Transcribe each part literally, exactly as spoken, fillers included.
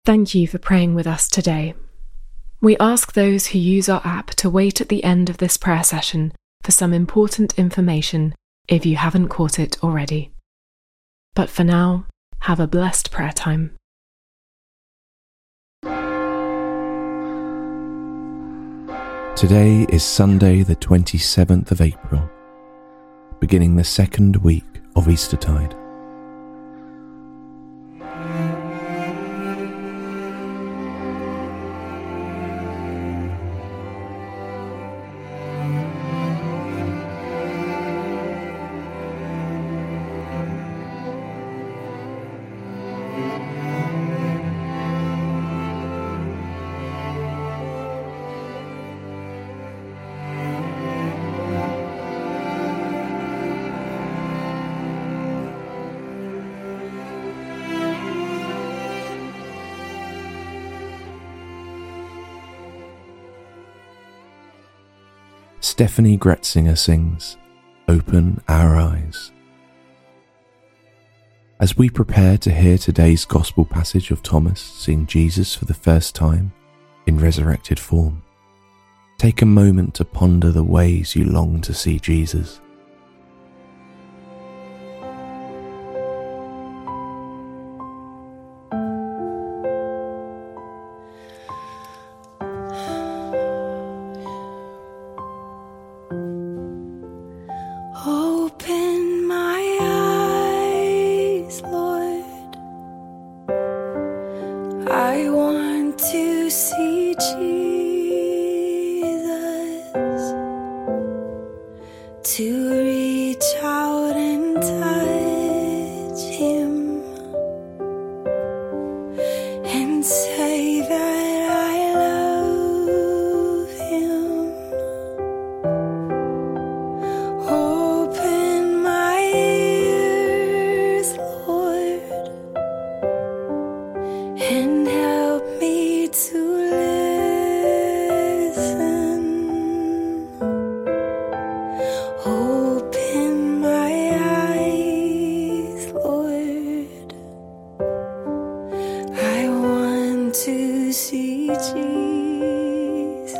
Thank you for praying with us today. We ask those who use our app to wait at the end of this prayer session for some important information if you haven't caught it already. But for now, have a blessed prayer time. Today is Sunday the twenty-seventh of April, beginning the second week of Eastertide. Stephanie Gretzinger sings, "Open Our Eyes." As we prepare to hear today's Gospel passage of Thomas seeing Jesus for the first time in resurrected form, take a moment to ponder the ways you long to see Jesus. Open my eyes, Lord. I want to see Jesus, to reach out and touch Him and say that I love Him. Open my ears, Lord, and help me to listen. Open my eyes, Lord. I want to see Jesus.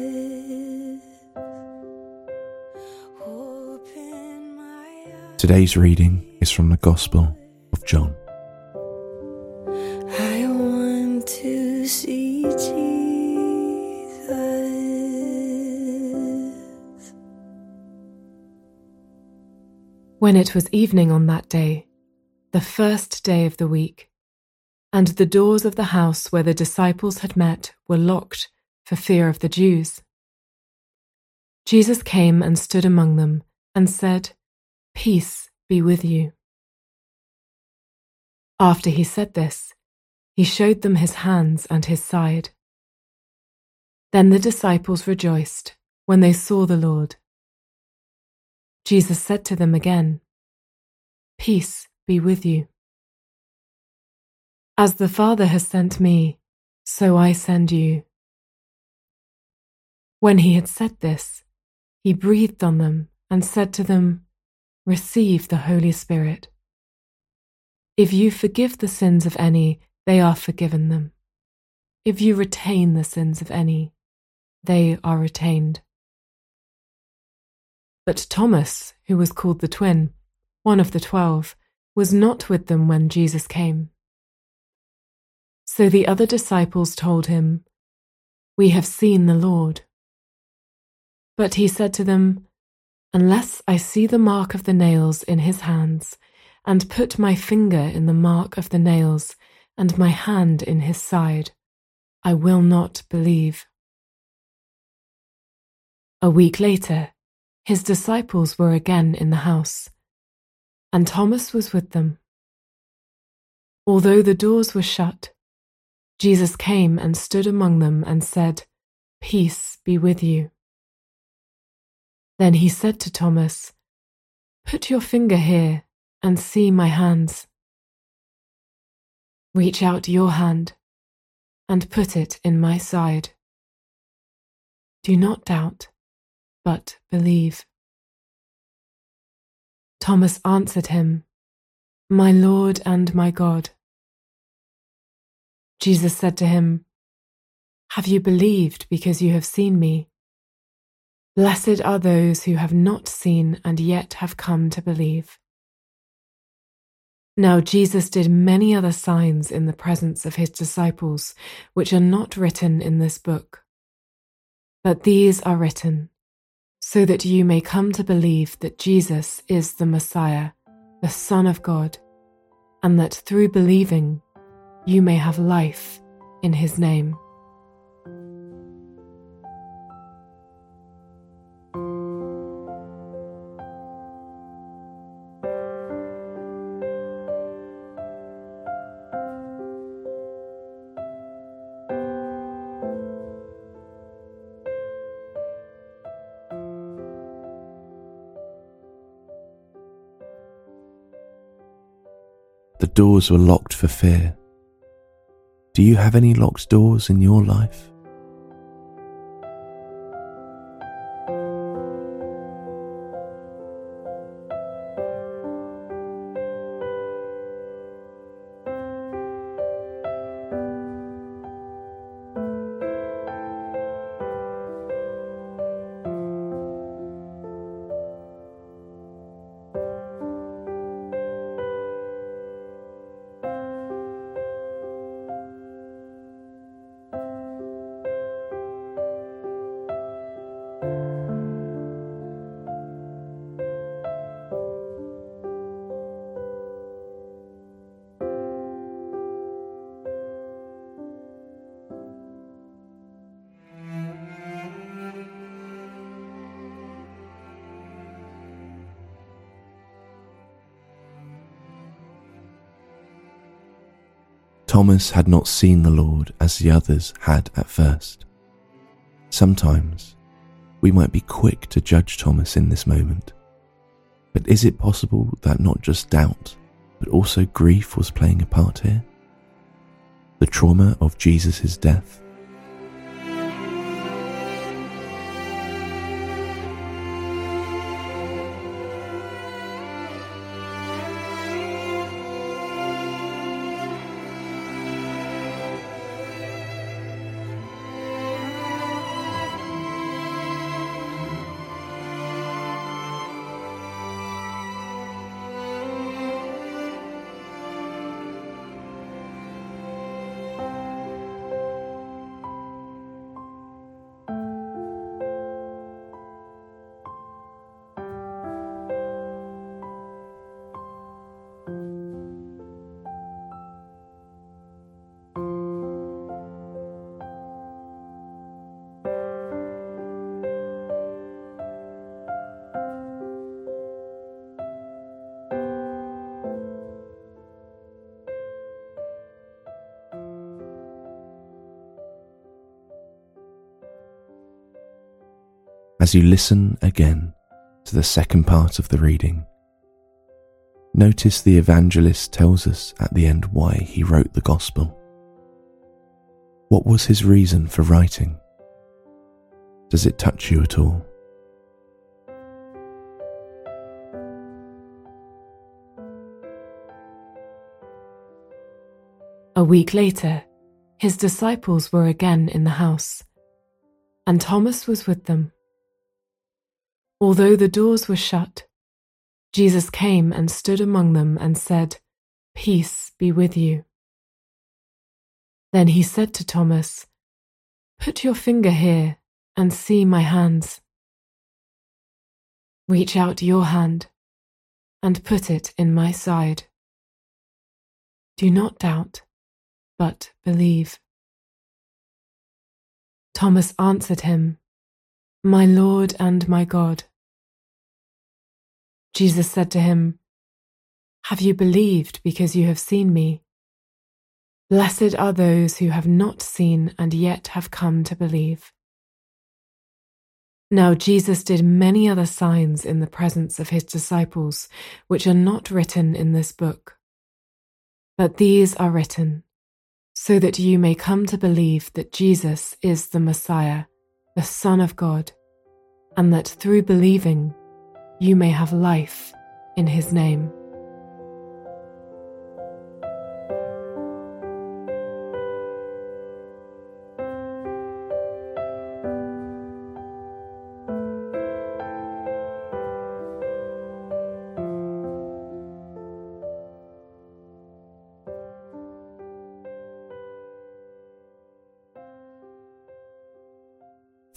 Open my eyes. Today's reading is from the Gospel of John. I want to see Jesus. When it was evening on that day, the first day of the week, and the doors of the house where the disciples had met were locked for fear of the Jews, Jesus came and stood among them and said, "Peace be with you." After he said this, he showed them his hands and his side. Then the disciples rejoiced when they saw the Lord. Jesus said to them again, "Peace be with you. As the Father has sent me, so I send you." When he had said this, he breathed on them and said to them, "Receive the Holy Spirit. If you forgive the sins of any, they are forgiven them. If you retain the sins of any, they are retained." But Thomas, who was called the twin, one of the twelve, was not with them when Jesus came. So the other disciples told him, "We have seen the Lord." But he said to them, "Unless I see the mark of the nails in his hands, and put my finger in the mark of the nails, and my hand in his side, I will not believe." A week later, his disciples were again in the house, and Thomas was with them. Although the doors were shut, Jesus came and stood among them and said, "Peace be with you." Then he said to Thomas, "Put your finger here and see my hands. Reach out your hand and put it in my side. Do not doubt, but believe." Thomas answered him, "My Lord and my God." Jesus said to him, "Have you believed because you have seen me? Blessed are those who have not seen and yet have come to believe." Now Jesus did many other signs in the presence of his disciples, which are not written in this book. But these are written, so that you may come to believe that Jesus is the Messiah, the Son of God, and that through believing you may have life in his name. The doors were locked for fear. Do you have any locked doors in your life? Thomas had not seen the Lord as the others had at first. Sometimes we might be quick to judge Thomas in this moment, but is it possible that not just doubt, but also grief was playing a part here? The trauma of Jesus' death. As you listen again to the second part of the reading, notice the evangelist tells us at the end why he wrote the Gospel. What was his reason for writing? Does it touch you at all? A week later, his disciples were again in the house, and Thomas was with them. Although the doors were shut, Jesus came and stood among them and said, "Peace be with you." Then he said to Thomas, "Put your finger here and see my hands. Reach out your hand and put it in my side. Do not doubt, but believe." Thomas answered him, "My Lord and my God." Jesus said to him, "Have you believed because you have seen me? Blessed are those who have not seen and yet have come to believe." Now Jesus did many other signs in the presence of his disciples, which are not written in this book. But these are written, so that you may come to believe that Jesus is the Messiah, the Son of God, and that through believing you may have life in his name.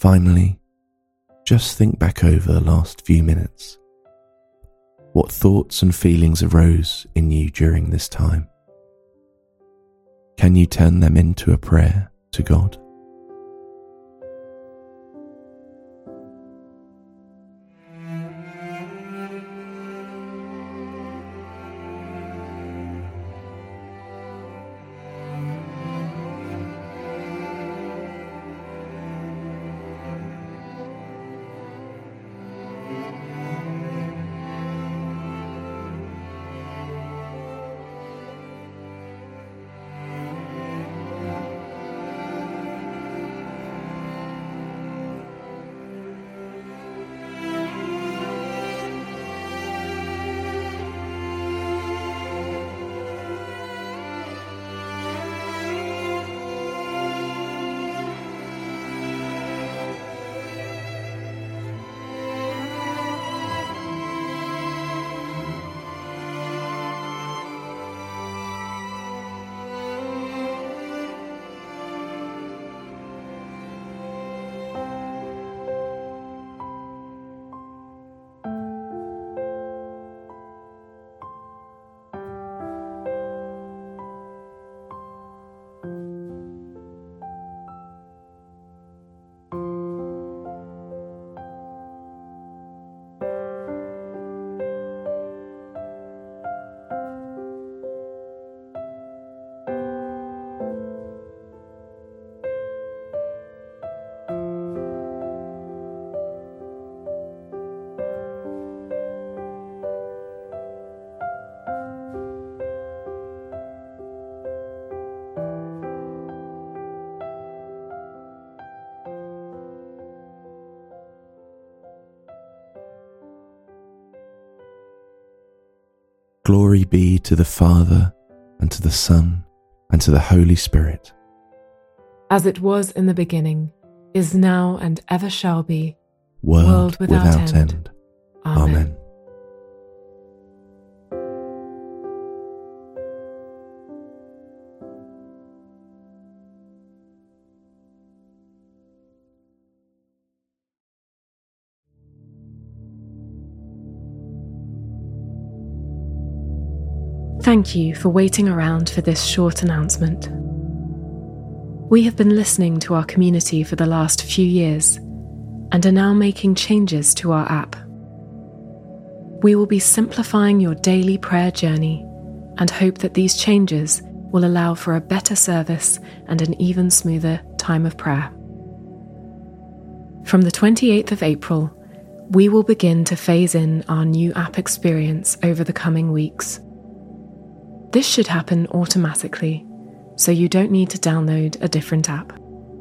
Finally, just think back over the last few minutes. What thoughts and feelings arose in you during this time? Can you turn them into a prayer to God? Glory be to the Father, and to the Son, and to the Holy Spirit. As it was in the beginning, is now, and ever shall be, World, world without, without end. end. Amen. Amen. Thank you for waiting around for this short announcement. We have been listening to our community for the last few years and are now making changes to our app. We will be simplifying your daily prayer journey and hope that these changes will allow for a better service and an even smoother time of prayer. From the twenty-eighth of April, we will begin to phase in our new app experience over the coming weeks. This should happen automatically, so you don't need to download a different app.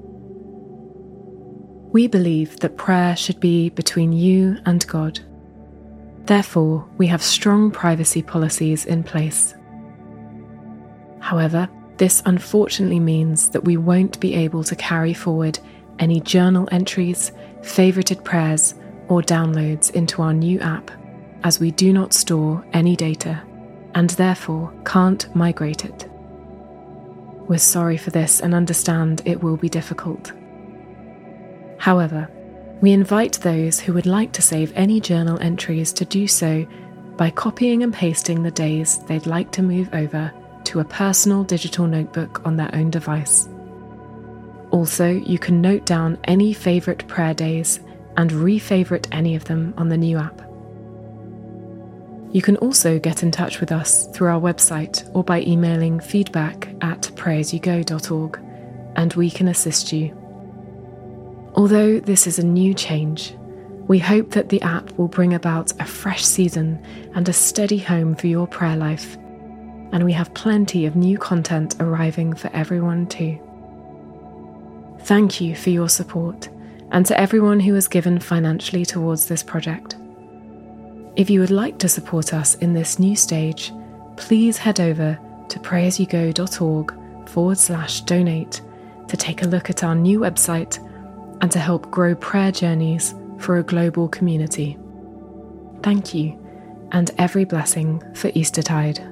We believe that prayer should be between you and God. Therefore, we have strong privacy policies in place. However, this unfortunately means that we won't be able to carry forward any journal entries, favorited prayers, or downloads into our new app, as we do not store any data and therefore can't migrate it. We're sorry for this and understand it will be difficult. However, we invite those who would like to save any journal entries to do so by copying and pasting the days they'd like to move over to a personal digital notebook on their own device. Also, you can note down any favourite prayer days and re-favourite any of them on the new app. You can also get in touch with us through our website or by emailing feedback at pray as you go dot org, and we can assist you. Although this is a new change, we hope that the app will bring about a fresh season and a steady home for your prayer life, and we have plenty of new content arriving for everyone too. Thank you for your support, and to everyone who has given financially towards this project. If you would like to support us in this new stage, please head over to pray as you go dot org forward slash donate to take a look at our new website and to help grow prayer journeys for a global community. Thank you, and every blessing for Eastertide.